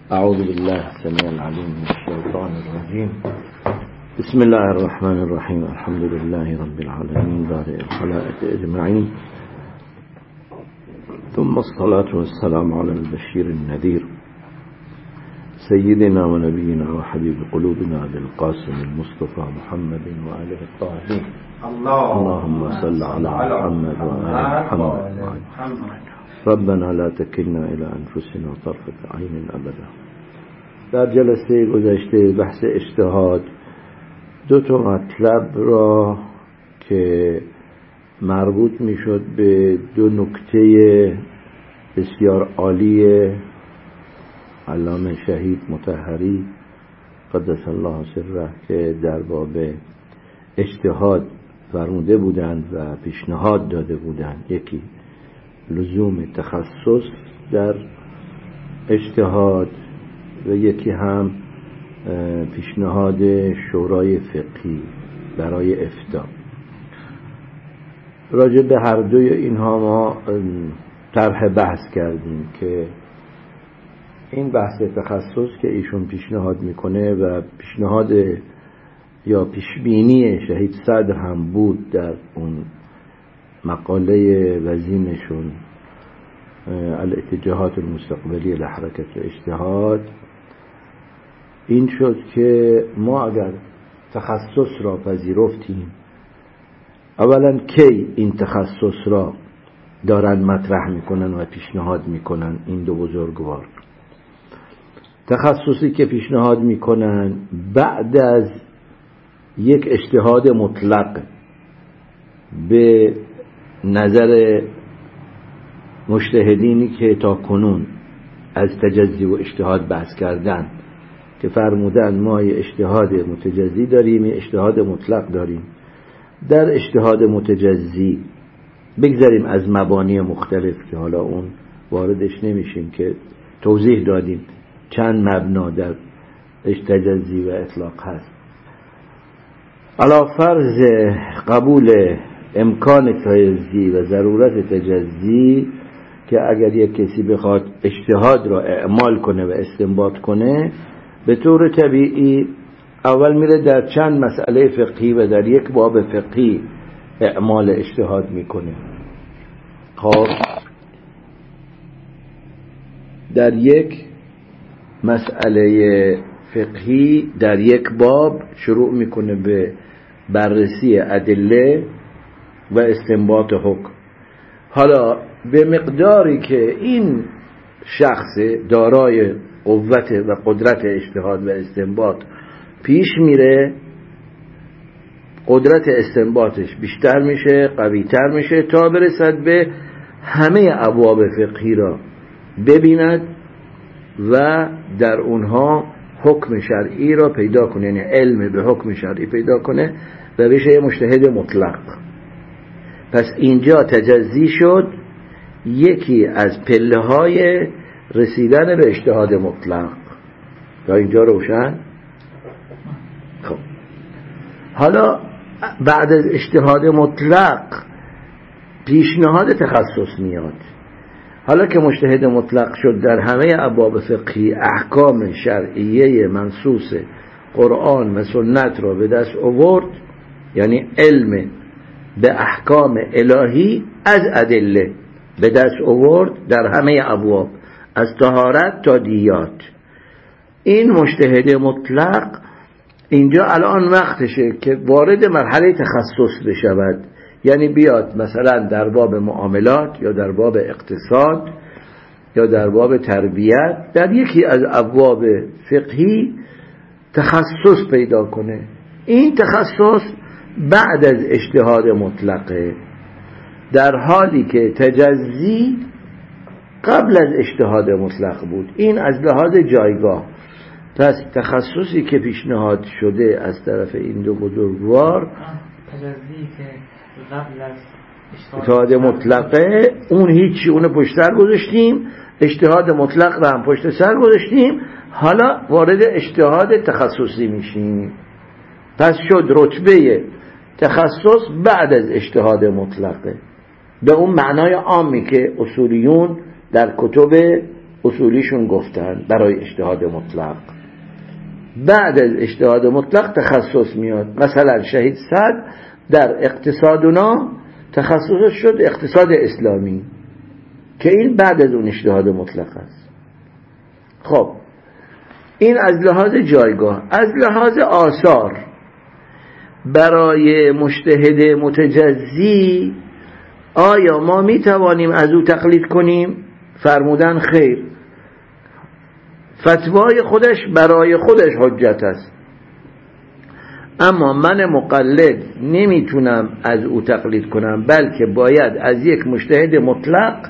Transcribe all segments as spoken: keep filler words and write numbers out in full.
اعوذ بالله السميع العليم من الشيطان الرجيم. بسم الله الرحمن الرحيم. الحمد لله رب العالمين بارئ الخلائق اجمعين، ثم الصلاة والسلام على البشير النذير سيدنا ونبينا وحبيب قلوبنا بالقاسم المصطفى محمد وآله الطاهرين. اللهم صل على محمد وآل محمد. ربنا لا تكلنا إلى أنفسنا طرفة عين أبدا. در جلسه گذشته بحث اجتهاد دو تا مطلب را که مربوط می شد به دو نکته بسیار عالی علامه شهید مطهری قدس الله سره که در باب اجتهاد فرموده بودند و پیشنهاد داده بودند، یکی لزوم تخصص در اجتهاد و یکی هم پیشنهاد شورای فقهی برای افتاء. راجع به هر دوی اینها ما طرح بحث کردیم که این بحث تخصص که ایشون پیشنهاد میکنه و پیشنهاد یا پیشبینی شهید صدر هم بود در اون مقاله وزینشون الاتجاهات المستقبلی لحرکت اجتهاد، این شد که ما اگر تخصص را پذیرفتیم، اولا کی این تخصص را دارن مطرح میکنن و پیشنهاد میکنن این دو بزرگوار؟ تخصصی که پیشنهاد میکنن بعد از یک اجتهاد مطلق به نظر مجتهدینی که تا کنون از تجزی و اجتهاد بحث کردن، که فرمودن ما یه اجتهاد متجزی داریم، یه اجتهاد مطلق داریم. در اجتهاد متجزی بگذاریم از مبانی مختلف که حالا اون واردش نمیشیم که توضیح دادیم چند مبنا در تجزی و اطلاق هست. علی فرض قبول امکان تجزی و ضرورت تجزی که اگر یک کسی بخواد اجتهاد را اعمال کنه و استنباط کنه، به طور طبیعی اول میره در چند مسئله فقهی و در یک باب فقهی اعمال اجتهاد میکنه. خب در یک مسئله فقهی در یک باب شروع میکنه به بررسی ادله و استنباط حکم. حالا به مقداری که این شخص دارای قوت و قدرت اجتهاد و استنباط پیش میره، قدرت استنباطش بیشتر میشه، قویتر میشه تا برسد به همه ابواب فقهی را ببیند و در اونها حکم شرعی را پیدا کنه، یعنی علم به حکم شرعی پیدا کنه و بشه مجتهد مطلق. پس اینجا تجزی شد یکی از پله های رسیدن به اجتهاد مطلق. تا اینجا روشن؟ خب حالا بعد از اجتهاد مطلق پیشنهاد تخصص میاد. حالا که مجتهد مطلق شد، در همه ابواب فقهی احکام شرعیه منصوص قرآن و سنت را به دست آورد، یعنی علم به احکام الهی از ادله به دست آورد در همه ابواب از طهارت تا دیات. این مجتهد مطلق اینجا الان وقتشه که وارد مرحله تخصص بشود، یعنی بیاد مثلا در باب معاملات یا در باب اقتصاد یا در باب تربیت در یکی از ابواب فقهی تخصص پیدا کنه. این تخصص بعد از اجتهاد مطلقه، در حالی که تجزی قبل از اجتهاد مطلق بود. این از لحاظ جایگاه. پس تخصصی که پیشنهاد شده از طرف این دو بزرگوار تجزی که قبل از اجتهاد مطلقه، اون هیچی، اون پشت سر گذاشتیم، اجتهاد مطلق رو هم پشت سر گذاشتیم، حالا وارد اجتهاد تخصصی میشیم. پس شد رتبه تخصص بعد از اجتهاد مطلقه، به اون معنای عامی که اصولیون در کتب اصولیشون گفتن برای اجتهاد مطلق. بعد از اجتهاد مطلق تخصص میاد. مثلا شهید سعد در اقتصادنا تخصصش شد اقتصاد اسلامی که این بعد از اون اجتهاد مطلق است. خب این از لحاظ جایگاه. از لحاظ آثار برای مجتهد متجزی آیا ما می توانیم از او تقلید کنیم؟ فرمودن خیر، فتوای خودش برای خودش حجت است، اما من مقلد نمیتونم از او تقلید کنم، بلکه باید از یک مجتهد مطلق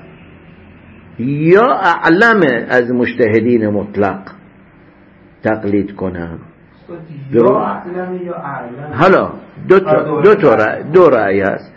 یا اعلم از مجتهدین مطلق تقلید کنم. یا اعلم یا اعلم. حالا دو تا دو تا رأی دو رأی هست.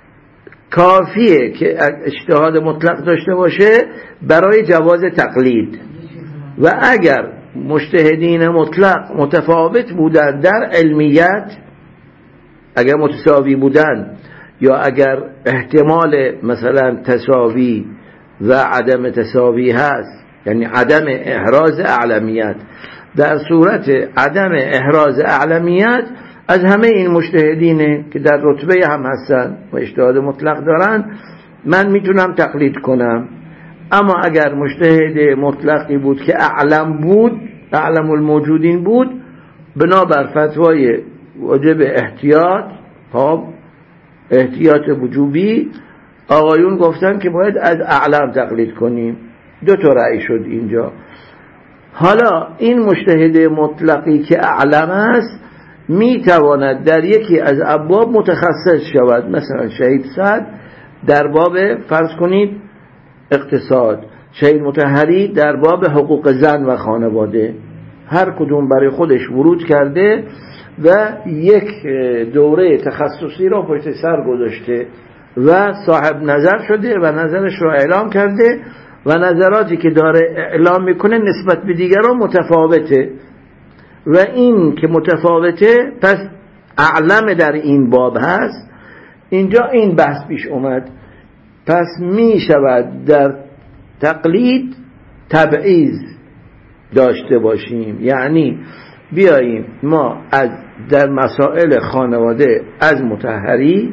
کافیه که اجتهاد مطلق داشته باشه برای جواز تقلید، و اگر مجتهدین مطلق متفاوت بودن در علمیت، اگر متساوی بودن یا اگر احتمال مثلا تساوی و عدم تساوی هست، یعنی عدم احراز اعلمیت، در صورت عدم احراز اعلمیت از همه این مجتهدینه که در رتبه هم هستن و اجتهاد مطلق دارن من میتونم تقلید کنم. اما اگر مجتهد مطلقی بود که اعلم بود، اعلم الموجودین بود، بنابر فتوای واجب احتیاط، خب احتیاط وجوبی، آقایون گفتن که باید از اعلم تقلید کنیم. دو تا رأی شد اینجا. حالا این مجتهد مطلقی که اعلم است میتواند در یکی از ابواب متخصص شود. مثلا شهید سعد در باب فرض کنید اقتصاد، شهید مطهری در باب حقوق زن و خانواده، هر کدوم برای خودش ورود کرده و یک دوره تخصصی را پشت سر گذاشته و صاحب نظر شده و نظرش را اعلام کرده و نظراتی که داره اعلام میکنه نسبت به دیگران متفاوته و این که متفاوته پس اعلم در این باب هست. اینجا این بحث پیش اومد، پس می شود در تقلید تبعیض داشته باشیم، یعنی بیاییم ما از در مسائل خانواده از مطهری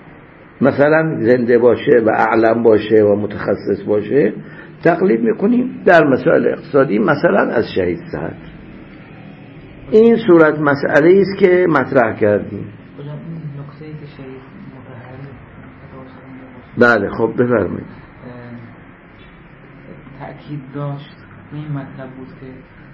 مثلا زنده باشه و اعلم باشه و متخصص باشه تقلید میکنیم، در مسائل اقتصادی مثلا از شهید سعد. این صورت مسئله است که مطرح کردیم. بله خب بفرمایید. تأکید داشت این مطلب بود که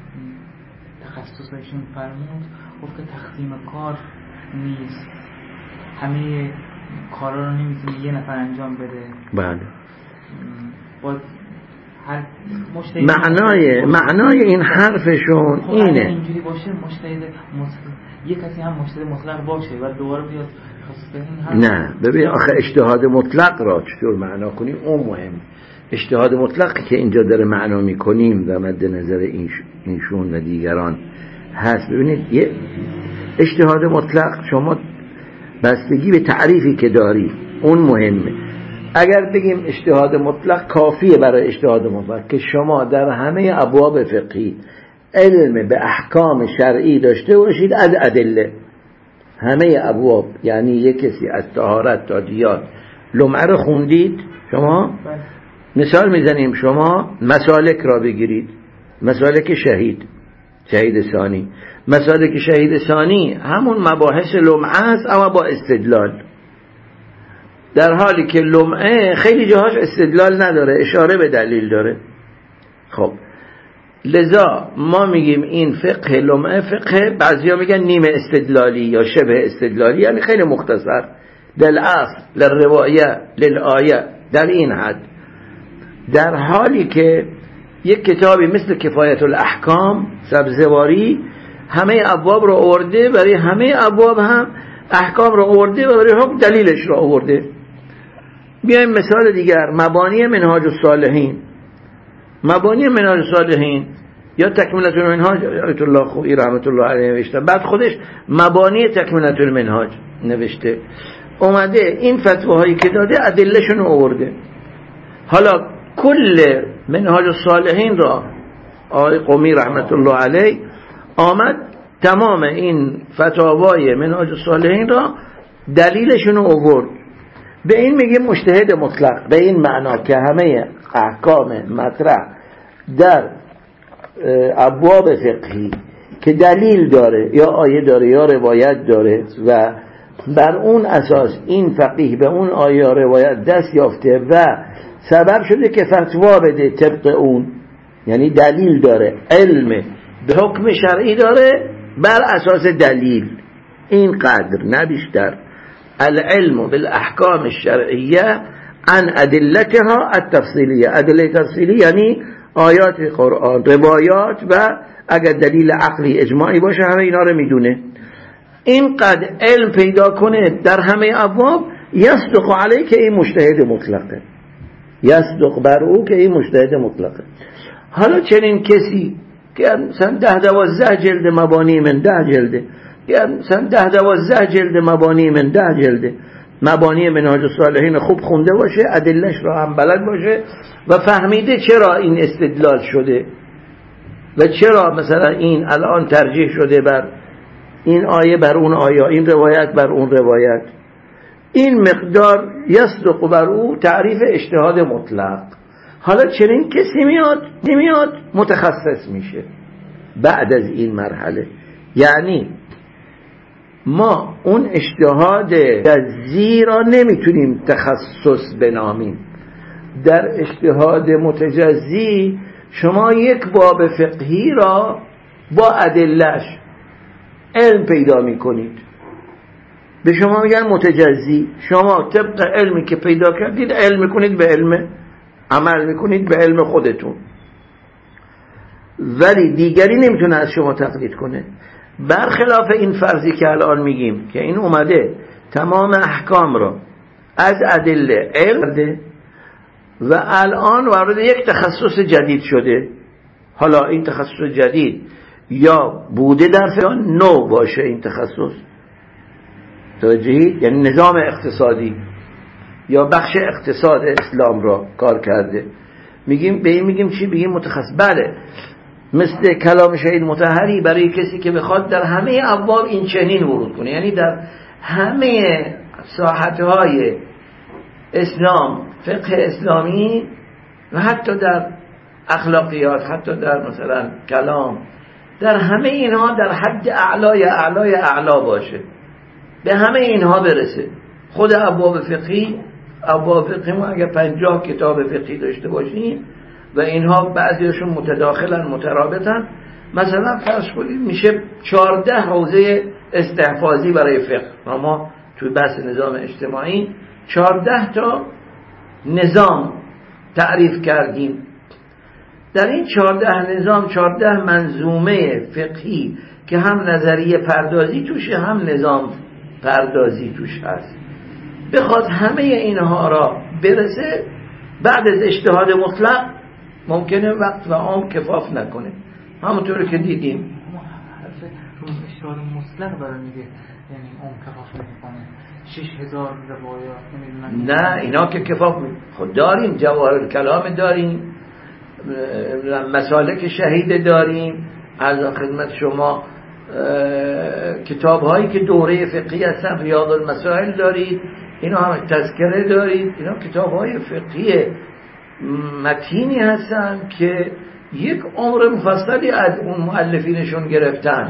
تخصصشون فرمود، گفت که تقسیم کار نیست، همه کارا رو نمیتونه یه نفر انجام بده. بله. با هر معنای معنای این حرفشون خب اینه. اینجوری باشه مجتهد مطلق یه کسی هم مجتهد مطلق باشه و دوباره بیاد نه ببین آخه اجتهاد مطلق را چطور معنا کنیم اون مهم. اجتهاد مطلق که اینجا داره معنا میکنیم و مد نظر اینشون و دیگران هست، ببینید یه اجتهاد مطلق شما بستگی به تعریفی که داری اون مهمه. اگر بگیم اجتهاد مطلق کافیه برای اجتهاد مطلق که شما در همه ابواب فقهی علم به احکام شرعی داشته باشید از ادله، همه ابواب، یعنی یک کسی از طهارت تا دیات لمعه رو خوندید شما. مثال میزنیم شما مسالک را بگیرید، مسالک شهید شهید ثانی، مسالک شهید ثانی همون مباحث لمعه است اما با استدلال، در حالی که لمعه خیلی جاهاش استدلال نداره، اشاره به دلیل داره. خب لذا ما میگیم این فقه لمعه فقه، بعضیا میگن نیمه استدلالی یا شبه استدلالی، یعنی خیلی مختصر، للعصر للروایه للآیه، در این حد، در حالی که یک کتابی مثل کفایت الاحکام سبزواری همه ابواب رو آورده، برای همه ابواب هم احکام رو آورده و برای حکم دلیلش رو آورده. بیایم مثال دیگر، مبانی منهاج الصالحین. مبانی منهاج الصالحین یا تکمیلۃ المنهاج آیت الله خویی رحمت الله علیه نوشته، بعد خودش مبانی تکمیلۃ المنهاج نوشته، اومده این فتواهایی که داده ادلهشون رو آورده. حالا کل منهاج الصالحین را آقای قمی رحمت الله علیه آمد تمام این فتاوای منهاج الصالحین را دلیلشون رو آورد. به این میگه مجتهد مطلق، به این معنا که همه احکام مطرح در ابواب فقهی که دلیل داره، یا آیه داره یا روایت داره و بر اون اساس این فقیه به اون آیه یا روایت دست یافته و سبب شده که فتوا بده طبق اون، یعنی دلیل داره، علم به حکم شرعی داره بر اساس دلیل، این قدر نه بیشتر. العلم بالاحکام الشرعیه عن ادلتها التفصیلیه. ادله تفصیلی یعنی آیات قرآن، روایات و اگر دلیل عقلی اجماعی باشه همه اینا رو میدونه. اینقدر علم پیدا کنه در همه ابواب، یصدق علیه که این مجتهد مطلقه، یصدق بر او که این مجتهد مطلقه. حالا چنین کسی که مثلا ده دوازده جلد مبانی من ده جلده، که مثلا ده دوازده جلد مبانی من ده جلده، مبانی منهاج الصالحین خوب خونده باشه، ادلش را هم بلد باشه و فهمیده چرا این استدلال شده و چرا مثلا این الان ترجیح شده بر این آیه بر اون آیه، این روایت بر اون روایت، این مقدار یصدق بر او تعریف اجتهاد مطلق. حالا چنین کسی میاد نمیاد متخصص میشه بعد از این مرحله. یعنی ما اون اجتهاد جزئی را نمیتونیم تخصص بنامیم. در اجتهاد متجزی شما یک باب فقهی را با ادله‌اش علم پیدا میکنید، به شما میگن متجزی. شما طبق علمی که پیدا کردید علم میکنید، به علم عمل میکنید، به علم خودتون، ولی دیگری نمیتونه از شما تقلید کنه. برخلاف این فرضی که الان میگیم که این اومده تمام احکام را از ادله علم و الان وارد یک تخصص جدید شده. حالا این تخصص جدید یا بوده در فقه نو باشه، این تخصص توجهید، یعنی نظام اقتصادی یا بخش اقتصاد اسلام را کار کرده، میگیم به این میگیم چی؟ بگیم متخصص. بله، مثل کلام شهید مطهری برای کسی که بخواد در همه ابواب این چنین ورود کنه، یعنی در همه ساحتهای اسلام، فقه اسلامی و حتی در اخلاقیات، حتی در مثلا کلام، در همه اینها در حد اعلای اعلای اعلا باشه، به همه اینها برسه. خود ابواب فقهی، ابواب فقهی ما اگر پنجاه کتاب فقهی داشته باشیم و اینها بعضیشون متداخلن مترابطن، مثلا فرض کنید میشه چهارده حوزه استحفاظی برای فقه. ما توی بحث نظام اجتماعی چهارده تا نظام تعریف کردیم. در این چهارده نظام چهارده منظومه فقهی که هم نظریه پردازی توشه هم نظام پردازی توش هست، بخواد همه اینها را برسه بعد از اجتهاد مطلق ممکنه وقت و عمر کفاف نکنه. همونطور که دیدیم اجتهاد مطلق برای میگه یعنی عمر کفاف نکنه. شش هزار روایات نه اینا که کفاف خود داریم، جواهر الکلام داریم، مسالک شهید داریم، از خدمت شما کتاب هایی که دوره فقهی هستن، ریاض المسائل دارید، اینا هم تذکره دارید، اینا کتاب های فقهی متینی هستن که یک عمر مفصلی از اون مؤلفینشون گرفتن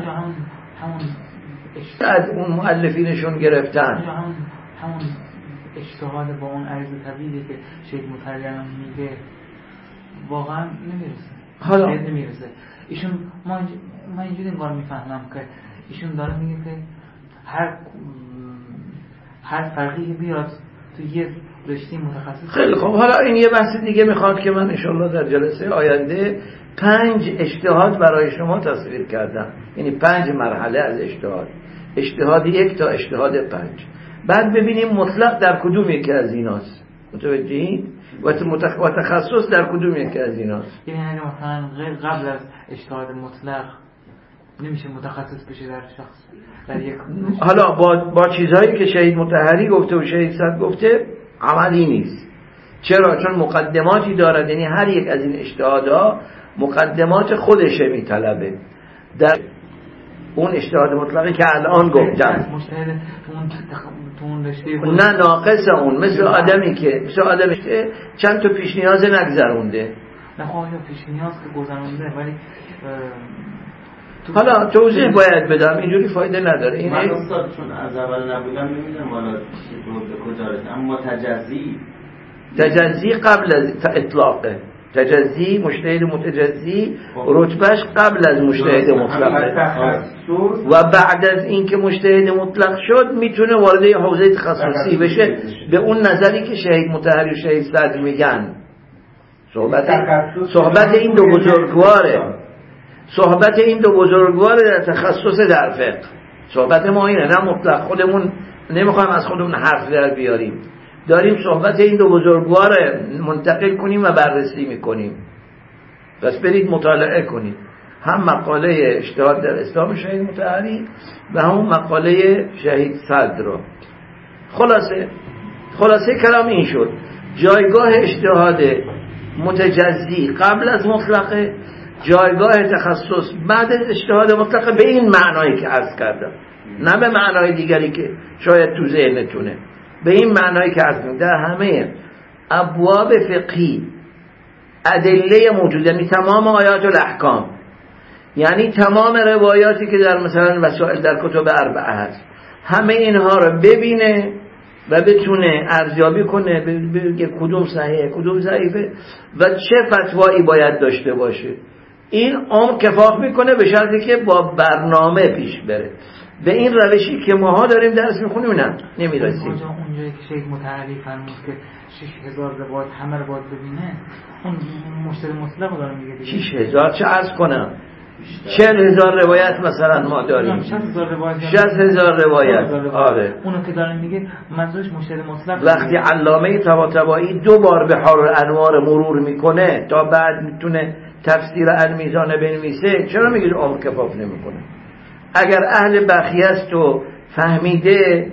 از اون مؤلفینشون گرفتن همون اجتهاد با اون عرض طبیعی که شیخ مطهری میگه واقعا نمیرسه. حالا نمیرسه ایشون، ما ما اینجوری انگار میفهمم که ایشون داره میگه که هر هر فرقی بیاد تو یه رشته متخصص. خیلی خوب، حالا این یه بحث دیگه میخواد که من انشالله در جلسه آینده پنج اجتهاد برای شما تصویر کردم، یعنی پنج مرحله از اجتهاد، اجتهاد یک تا اجتهاد پنج، بعد ببینیم مطلق در کدوم یکی از ایناست، متوجهید؟ و تخصص در کدوم یکی از ایناست. یعنی مثلا غیر قبل از اجتهاد مطلق نمیشه متخصص بشه در شخص در یک. حالا با با چیزهایی که شهید مطهری گفته و شهید صد گفته عملی نیست. چرا؟ چون مقدماتی دارد، یعنی هر یک از این اجتهادها مقدمات خودشه میطلبه. در اون اجتهاد مطلقی که الان گفتم نه ناقص اون، مثل آدمی که مثل آدمی که چند تا پیش نیاز نگذرونده. نه خواهی پیش نیاز که گذرونده، ولی حالا توضیح باید بدم، اینجوری فایده نداره. این من استاد چون از اول نبودم نمیدونم حالا به کجا رسید، اما تجزی تجزی قبل از اطلاقه، تجزی مجتهد متجزی رتبهش قبل از مجتهد مطلقه و بعد از اینکه مجتهد مطلق شد میتونه وارد حوزه تخصصی بشه به اون نظری که شهید مطهری و شهید صدر میگن. صحبت صحبت این دو بزرگواره، صحبت این دو بزرگواره در تخصص در فقه. صحبت ما اینه، نه مطلق. خودمون نمیخوایم از خودمون حرف در بیاریم، داریم صحبت این دو بزرگوار منتقل کنیم و بررسی میکنیم. پس برید مطالعه کنید هم مقاله اجتهاد در اسلام شهید مطهری و هم مقاله شهید صدر رو. خلاصه خلاصه کلام این شد، جایگاه اجتهاد متجزی قبل از مطلقه، جایگاه تخصص بعد از اجتهاد مطلقه به این معنایی که عرض کردم، نه به معنای دیگری که شاید تو ذهنتونه، به این معنایی که عرض کردم. در همه ابواب فقهی ادله موجوده، یعنی تمام آیات الاحکام، یعنی تمام روایاتی که در مثلا وسائل در کتب اربعه هست، همه اینها رو ببینه و بتونه ارزیابی کنه، بگه کدوم صحیحه کدوم ضعیفه و چه فتوایی باید داشته باشه. این عمر کفاف میکنه به شرطی که با برنامه پیش بره. به این روشی که ماها داریم درس میخونیم نه نمیرسیم. اونجایی که شیخ متحری فرمود که شش هزار روایت همه رو باید ببینه، اون مشتری مطلق رو داره میگه شش هزار چه عرض کنم، چهل هزار روایت مثلا ما داریم، شصت هزار روایت شصت هزار روایت. آره اونو که داره میگه منظورش مشتری مطلق. وقتی علامه طباطبایی دو بار بحار الانوار مرور میکنه تا بعد میتونه تفسیر المیزان بنویسه، چرا میگه عمر کفاف نمیکنه؟ اگر اهل بخیه است و فهمیده،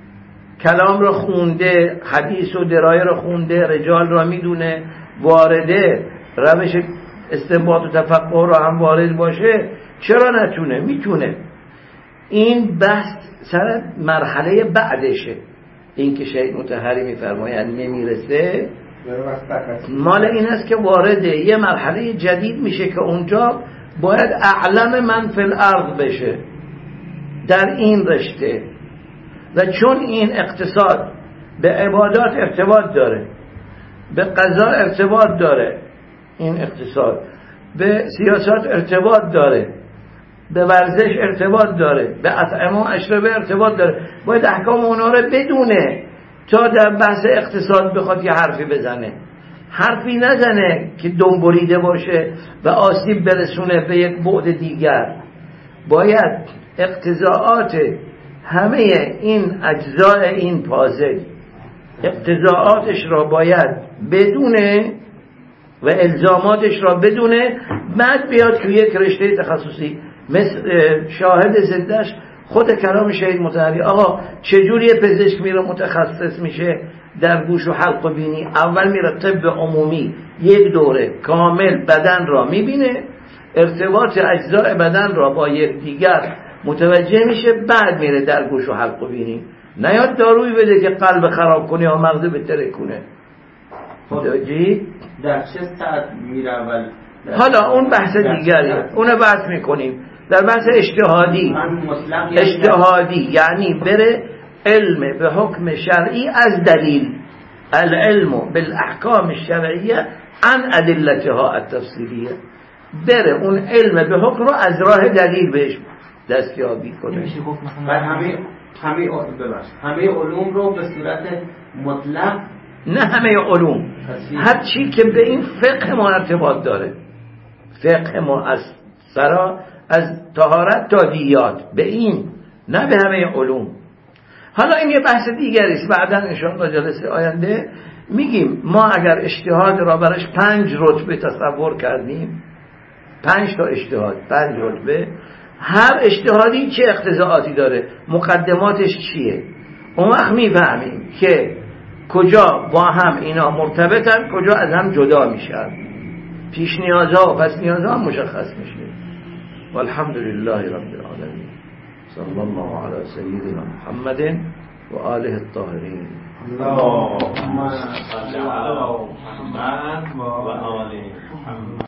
کلام رو خونده، حدیث و درایه رو خونده، رجال رو میدونه، وارده، روش استنباط و تفقه رو هم وارد باشه، چرا نتونه؟ میتونه. این بحث سر مرحله بعدشه. این که شهید مطهری میفرمایند نمیرسه، مال این است که وارد یه مرحله جدید میشه که اونجا باید اعلم من فی الارض بشه در این رشته. و چون این اقتصاد به عبادات ارتباط داره، به قضا ارتباط داره، این اقتصاد به سیاست ارتباط داره، به ورزش ارتباط داره، به اطعمه و اشربه ارتباط داره، باید احکام اونا رو بدونه تا در بحث اقتصاد بخواد یه حرفی بزنه. حرفی نزنه که دنبریده باشه و آسیب برسونه به یک بعد دیگر. باید اقتضاعات همه این اجزاء این پازل، اقتضاعاتش را باید بدونه و الزاماتش را بدونه، بعد بیاد توی یک رشته تخصصی. مثل شاهد زندش خود کلام شهید مطهری. آقا چجوری پزشک میره متخصص میشه در گوش و حلق و بینی؟ اول میره طب عمومی، یک دوره کامل بدن را میبینه، ارتباط اجزاء بدن را با یک دیگر متوجه میشه، بعد میره در گوش و حلق و بینی. نیاد داروی بده که قلب خراب کنه یا مغز بتره کنه. متوجهی؟ در چه ساعت میره اول؟ حالا اون بحث دیگریه، اونو بحث میکنیم. در بحث اجتهادی، اجتهادی یعنی بره علم به حکم شرعی از دلیل، العلم بالاحکام الشرعیه عن ادلتها التفصیلیه، بره اون علم به حکم رو از راه دلیل بهش دستیابی کنه. بعد همه همه ببخش همه علوم رو به صورت مطلق، نه همه علوم، هر چی که به این فقه ما ارتباط داره، فقه ما از سرا از طهارت تا دیات، به این، نه به همه علوم. حالا این یه بحث دیگری است، بعدا انشاءالله جلسه آینده میگیم. ما اگر اجتهاد را برش پنج رتبه تصور کردیم، پنج تا اجتهاد، پنج رتبه، هر اجتهادی چه اقتضاعاتی داره، مقدماتش چیه، اون وقت میفهمیم که کجا با هم اینا مرتبطن، کجا از هم جدا میشن، پیش نیازها و پس نیازها هم مشخص میشه. والحمدلله رب العالمین. صلی الله علی سیدنا محمد و آله الطاهرین. اللهم صل علی محمد و آل محمد.